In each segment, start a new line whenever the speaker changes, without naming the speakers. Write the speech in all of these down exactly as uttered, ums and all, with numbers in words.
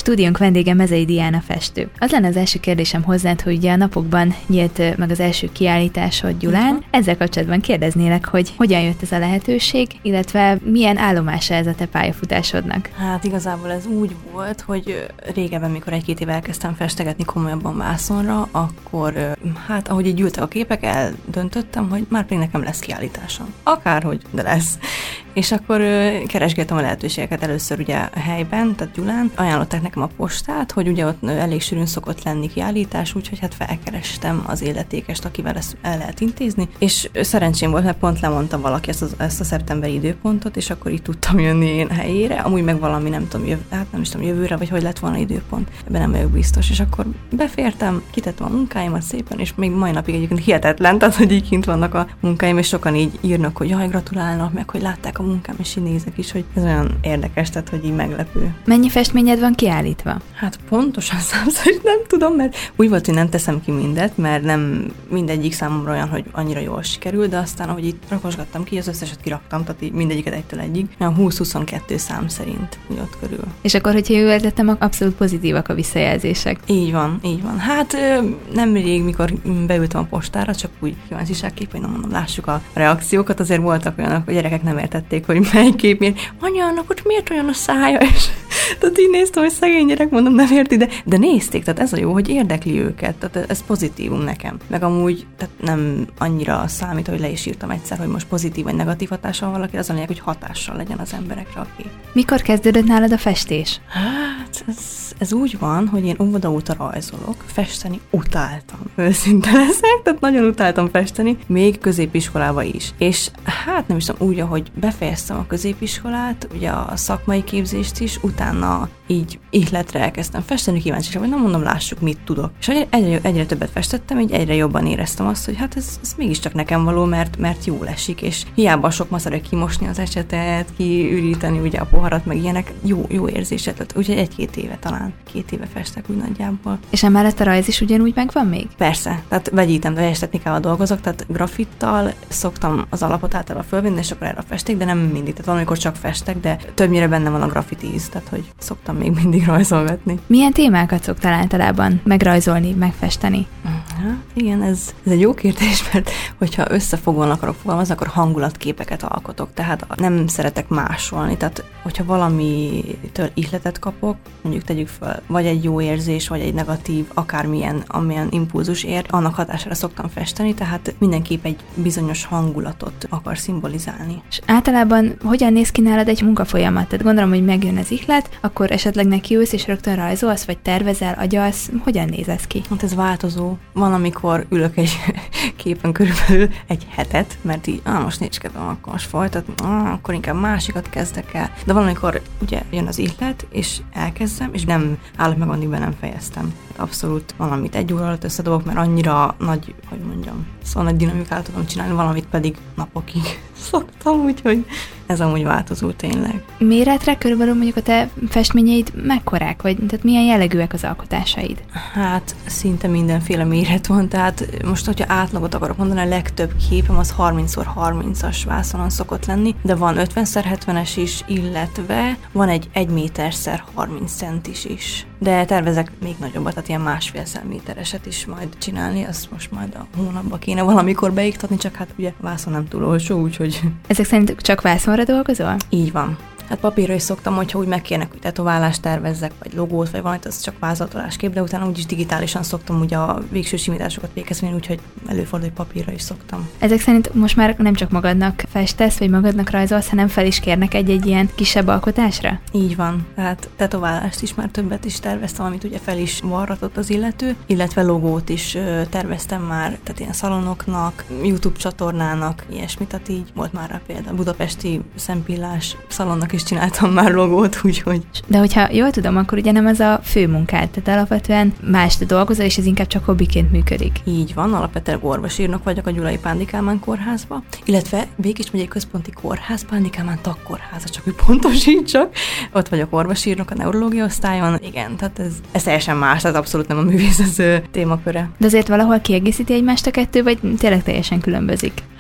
Stúdiónk vendége Mezei Diana festő. Az lenne az első kérdésem hozzád, hogy ugye a napokban nyílt meg az első kiállításod Gyulán. Uh-huh. Ezzel kapcsolatban kérdeznélek, hogy hogyan jött ez a lehetőség, illetve milyen állomása ez a te pályafutásodnak?
Hát igazából ez úgy volt, hogy régebben, mikor egy-két év elkezdtem festegetni komolyabban vászonra, akkor hát ahogy így gyűltek a képek, eldöntöttem, hogy már pedig nekem lesz kiállításom. Akárhogy, de lesz. És akkor keresgettem a lehetőségeket először ugye a helyben, tehát Gyulán. Ajánlották nekem a postát, hogy ugye ott elég sűrűn szokott lenni kiállítás, úgyhogy hát felkerestem az illetékest, akivel ezt el lehet intézni. És szerencsém volt, mert pont lemondta valaki ezt, az, ezt a szeptemberi időpontot, és akkor így tudtam jönni én helyére. Amúgy meg valami, nem tudom, jöv, hát nem is tudom, jövőre, vagy hogy lett volna időpont. Ebben nem vagyok biztos. És akkor befértem, kitettem a munkáimat szépen, és még mai napig egyébként hihetetlen, tehát hogy így kint vannak a munkáim, és sokan így írnak, hogy jaj, gratulálnak, meg hogy látták a munkám, és így nézek is, hogy ez olyan érdekes, tehát hogy így meglepő.
Mennyi festményed van kiállítva?
Hát pontosan számszerűen nem tudom, mert úgy volt, hogy nem teszem ki mindet, mert nem mindegyik számomra olyan, hogy annyira jól sikerül, de aztán, ahogy itt rakosgattam ki, az összeset kiraktam, tehát így mindegyiket egytől egyig, olyan húsz-huszonkettő szám szerint, úgy ott körül.
És akkor, hogyha jól értettem, abszolút pozitívak a visszajelzések.
Így van, így van. Hát nemrég, mikor beültem a postára, csak úgy kíváncsiságképpen, nem mondom, lássuk a reakciókat, azért voltak olyanok, hogy gyerekek nem értették, hogy melyik kép miért. Anya, annak ott miért olyan a szája? És tehát így néztem, hogy szegény gyerek, mondom, nem érti, de, de nézték, tehát ez a jó, hogy érdekli őket, tehát ez pozitívum nekem. Meg amúgy tehát nem annyira számít, hogy le is írtam egyszer, hogy most pozitív vagy negatív hatással van valaki, az a lényeg, hogy hatással legyen az emberekre a kép.
Mikor kezdődött nálad a festés?
Hát ez, ez úgy van, hogy én óvoda óta rajzolok, festeni utáltam. Őszinte leszek, tehát nagyon utáltam festeni, még középiskolában is. És hát nem is tudom, úgy, ahogy befejeztem a középiskolát, ugye a szakmai képzést is, utána így ihletre elkezdtem festeni, kíváncsiak, hogy nem mondom, lássuk, mit tudok. És egyre, egyre többet festettem, így egyre jobban éreztem azt, hogy hát ez, ez mégiscsak nekem való, mert, mert jól esik, és hiába sok macerek kimosni az ecsetet, kiüríteni ugye a poharat, meg ilyenek, jó, jó érzéset. Úgyhogy egy-két éve talán, két éve festek úgy nagyjából.
És emellett a rajz is ugyanúgy megvan még?
Persze, tehát vegyítem, vegyes technikával dolgozok, tehát grafittal szoktam az alapot általában fölvinni, és akkor erre festék, de nem mindig, tehát valamikor csak festek, de többnyire benne van a grafitíz, tehát hogy szoktam még mindig rajzolgatni.
Milyen témákat szoktál általában megrajzolni, megfesteni?
Ja, igen, ez, ez egy jó kérdés, mert hogyha összefogóan akarok fogalmazni, akkor hangulatképeket alkotok, tehát nem szeretek másolni, tehát hogyha valamitől ihletet kapok, mondjuk tegyük fel, vagy egy jó érzés, vagy egy negatív, akármilyen, amilyen impulzus ér, annak hatására szoktam festeni, tehát mindenképp egy bizonyos hangulatot akar szimbolizálni.
És általában hogyan néz ki nálad egy munkafolyamat? Tehát gondolom, hogy megjön az ihlet, akkor esetleg nekiülsz és rögtön rajzolsz, vagy tervezel, agyalsz, hogyan néz ez ki?
Hát ez változó. Van, amikor ülök egy képen körülbelül egy hetet, mert így, ah, most nincs kedvem, akkor most folytatni, ah, akkor inkább másikat kezdek el. De van, amikor ugye jön az ihlet, és elkezdem, és nem állok meg, amíg nem fejeztem. Abszolút valamit egy óra alatt összedobok, mert annyira nagy, hogy mondjam, szóval nagy dinamikát tudom csinálni, valamit pedig napokig szoktam, úgyhogy ez amúgy változó tényleg.
Méretre körülbelül mondjuk a te festményeid mekkorák, vagy tehát milyen jellegűek az alkotásaid?
Hát szinte mindenféle méret van, tehát most, hogyha átlagot akarok mondani, a legtöbb képem az harminc szor harmincas vászonon szokott lenni, de van ötven szer hetvenes is, illetve van egy egy méter szer harminc centis is. De tervezek még nagyobbat, tehát ilyen másfél métereset is majd csinálni, azt most majd a hónapban kéne valamikor beiktatni, csak hát ugye vászon nem túl olcsó, úgyhogy...
Ezek szerint csak vászonra dolgozol?
Így van. Hát papírra is szoktam, hogyha úgy megkérnek, hogy tetoválást tervezzek, vagy logót, vagy valamit, az csak vázlatolásképp, de utána úgyis digitálisan szoktam ugye a végső simításokat végezni, úgyhogy előfordul, hogy papírra is szoktam.
Ezek szerint most már nem csak magadnak festesz, vagy magadnak rajzolsz, hanem fel is kérnek egy-egy ilyen kisebb alkotásra?
Így van. Tehát tetoválást is már többet is terveztem, amit ugye fel is varratott az illető, illetve logót is terveztem már, tehát ilyen szalonoknak, YouTube csatornának, ilyesmit, tehát így volt már a példa. Budapesti szempillás szalonnak is csináltam már logót, úgyhogy...
De hogyha jól tudom, akkor ugye nem az a fő munkád, tehát alapvetően más dolgozol, és ez inkább csak hobbiként működik.
Így van, alapvetően orvosírnok vagyok a Gyulai Pándi Kálmán kórházba, illetve Békés megyei központi kórház, Pándi Kálmán tagkórháza, csak hogy pontosítsak. Ott vagyok orvosírnok a neurológia osztályon. Igen, tehát ez, ez teljesen más, tehát abszolút nem a művészet témaköre.
De azért valahol kiegészíti egymást a kettő, vagy tényleg teljesen különbözik?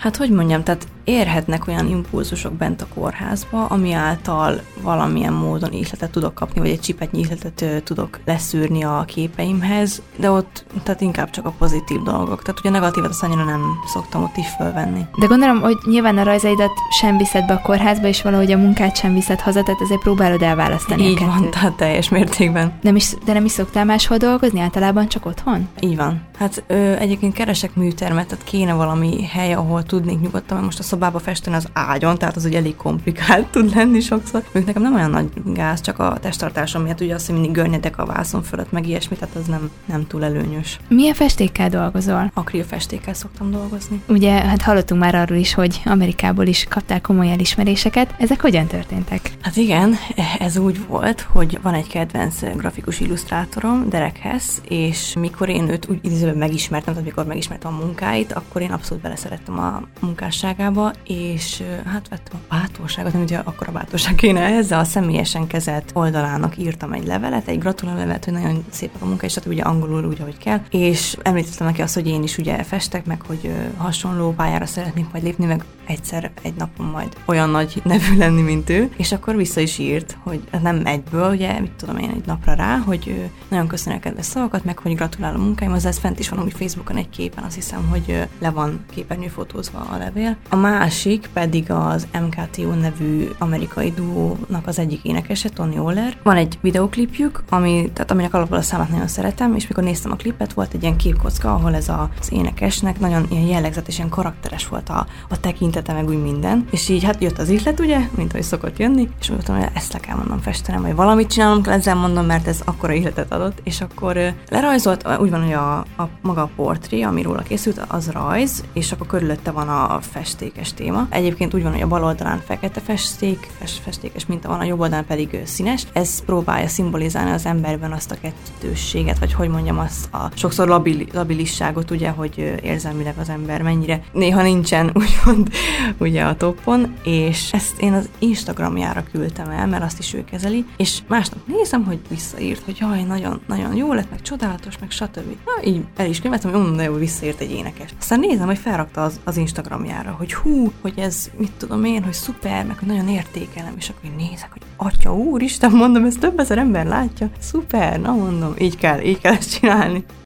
Hát hogy mondjam, tehát érhetnek olyan impulzusok bent a kórházba, ami által valamilyen módon ihletet tudok kapni, vagy egy csipetnyi ihletet tudok leszűrni a képeimhez, de ott tehát inkább csak a pozitív dolgok. Tehát ugye a negatívat azt annyira nem szoktam ott is fölvenni.
De gondolom, hogy nyilván a rajzaidat sem viszed be a kórházba, és valahogy a munkát sem viszed haza, tehát ezért próbálod elválasztani.
Így van, tehát teljes mértékben.
Nem is, de nem is szoktál máshol dolgozni, általában csak otthon?
Így van. Hát ö, egyébként keresek műtermet, tehát kéne valami hely, ahol tudnék nyugodtan, mert most a szobába festeni az ágyon, tehát az ugye elég komplikált tud lenni sokszor. Még nekem nem olyan nagy gáz, csak a testtartásom miatt, ugye azt, hogy mindig görnyedek a vászon fölött, meg ilyesmi, tehát az nem, nem túl előnyös.
Milyen festékkel dolgozol?
Akrilfestékkel szoktam dolgozni.
Ugye, hát hallottunk már arról is, hogy Amerikából is kaptál komoly elismeréseket. Ezek hogyan történtek?
Hát igen, ez úgy volt, hogy van egy kedvenc grafikus illusztrátorom, Derek Hess, és mikor én őt úgy idézőben megismertem, tehát mikor megismertem a munkáit, akkor én abszolút beleszerettem a munkásságába, és hát vettem a bátorságot, nem ugye akkor a bátorság kéne ehhez, a személyesen kezelt oldalának írtam egy levelet, egy gratulállevelet, hogy nagyon szépek a munka, és tehát ugye angolul úgy, ahogy kell, és említettem neki azt, hogy én is ugye festek, meg hogy hasonló pályára szeretnék majd lépni, meg egyszer egy napon majd olyan nagy nevű lenni, mint ő, és akkor vissza is írt, hogy nem egyből, ugye, mit tudom én, egy napra rá, hogy nagyon köszönöm a kedves szavakat, meg hogy gratulál a munkáimhoz, ez fent is van úgy Facebookon egy képen, azt hiszem, hogy le van képernyőfotózva a levél. A másik pedig az em ká té o nevű amerikai duónak az egyik énekese, Tony Oller. Van egy videoklipjük, ami, tehát aminek alapból a számát nagyon szeretem, és mikor néztem a klipet, volt egy ilyen képkocka, ahol ez a, az énekesnek nagyon ilyen jellegzetes, ilyen karakteres volt a, a tekintete, meg úgy minden. És így hát jött az ihlet, ugye, mint ahogy szokott jönni, és mondtam, hogy ezt le kell mondom festenem, vagy valamit csinálnom kell, ezzel mondom, mert ez akkora ihletet adott, és akkor lerajzolt, úgy van, hogy a, a maga a portré, ami róla készült, az rajz, és akkor körülötte van a festékes téma. Egyébként úgy van, hogy a bal oldalán fekete festék, fest, festékes minta van, a jobb oldalán pedig színes. Ez próbálja szimbolizálni az emberben azt a kettősséget, vagy hogy mondjam, azt a sokszor labil, labilisságot, ugye, hogy érzelmileg az ember mennyire néha nincsen, úgymond, ugye a toppon, és ezt én az Instagramjára küldtem el, mert azt is ő kezeli, és másnap nézem, hogy visszaírt, hogy jaj, nagyon, nagyon jó lett, meg csodálatos, meg stb. Na, így el is könyveltem, hogy mondom, de jó, visszaírt egy énekes. Aztán nézem, hogy felrakta az, az Instagramjára, hogy hú, hogy ez, mit tudom én, hogy szuper, meg hogy nagyon értékelem, és akkor én nézek, hogy atya, úristen, mondom, ezt több ezer ember látja, szuper, na mondom, így kell, így kell ezt csinálni.